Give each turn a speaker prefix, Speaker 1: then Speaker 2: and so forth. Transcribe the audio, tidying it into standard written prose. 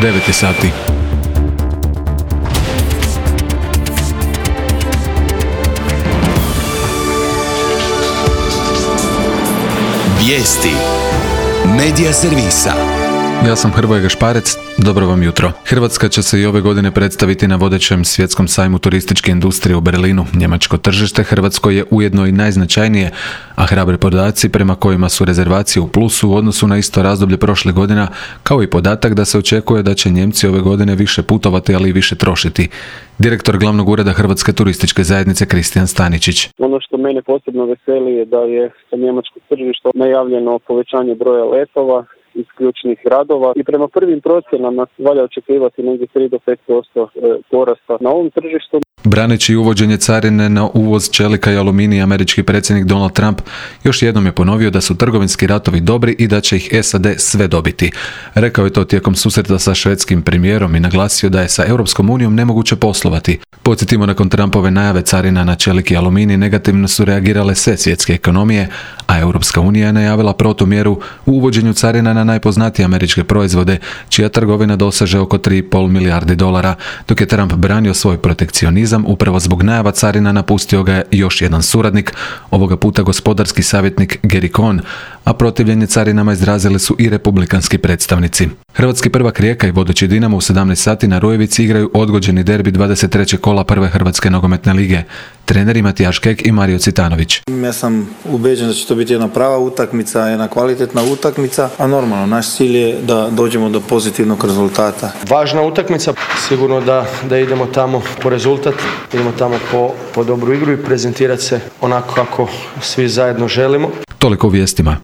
Speaker 1: 9 sati.
Speaker 2: Vijesti Medija servisa.
Speaker 1: Ja sam Hrvoje Gašparec, dobro vam jutro. Hrvatska će se i ove godine predstaviti na vodećem svjetskom sajmu turističke industrije u Berlinu. Njemačko tržište Hrvatsko je ujedno i najznačajnije, a hrabri podaci prema kojima su rezervacije u plusu u odnosu na isto razdoblje prošle godina, kao i podatak da se očekuje da će Njemci ove godine više putovati, ali i više trošiti. Direktor glavnog ureda Hrvatske turističke zajednice Kristijan Staničić.
Speaker 3: Ono što mene posebno veseli je da je sa njemačkog tržišta najavljeno povećanje broja letova iz ključnih gradova i prema prvim procjenama valja očekivati negdje 3 do 5% porasta na ovom tržištu.
Speaker 1: Braneći uvođenje carine na uvoz čelika i aluminija, američki predsjednik Donald Trump još jednom je ponovio da su trgovinski ratovi dobri i da će ih SAD sve dobiti. Rekao je to tijekom susreta sa švedskim premijerom i naglasio da je sa Europskom unijom nemoguće poslovati. Podsjetimo, nakon Trumpove najave carina na čelik i aluminij negativno su reagirale sve svjetske ekonomije, a Europska unija je najavila protumjeru u uvođenju carina na najpoznatije američke proizvode, čija trgovina doseže oko $3,5 milijardi. Dok je Trump branio svoj protekcionizam, upravo zbog najava carina napustio ga je još jedan suradnik, ovoga puta gospodarski savjetnik Gary Cohn, a protivljenje carinama izrazili su i republikanski predstavnici. Hrvatski prvak Rijeka i vodeći Dinamo u 17 sati na Rujevici igraju odgođeni derbi 23. kola prve Hrvatske nogometne lige. Treneri Matijaš Kek i Mario Citanović.
Speaker 4: Ja sam ubeđen da će to biti jedna prava utakmica, jedna kvalitetna utakmica, a normalno, naš cilj je da dođemo do pozitivnog rezultata.
Speaker 5: Važna utakmica, sigurno da idemo tamo po rezultat, idemo tamo po dobru igru i prezentirati se onako kako svi zajedno želimo.
Speaker 1: Toliko u vijestima.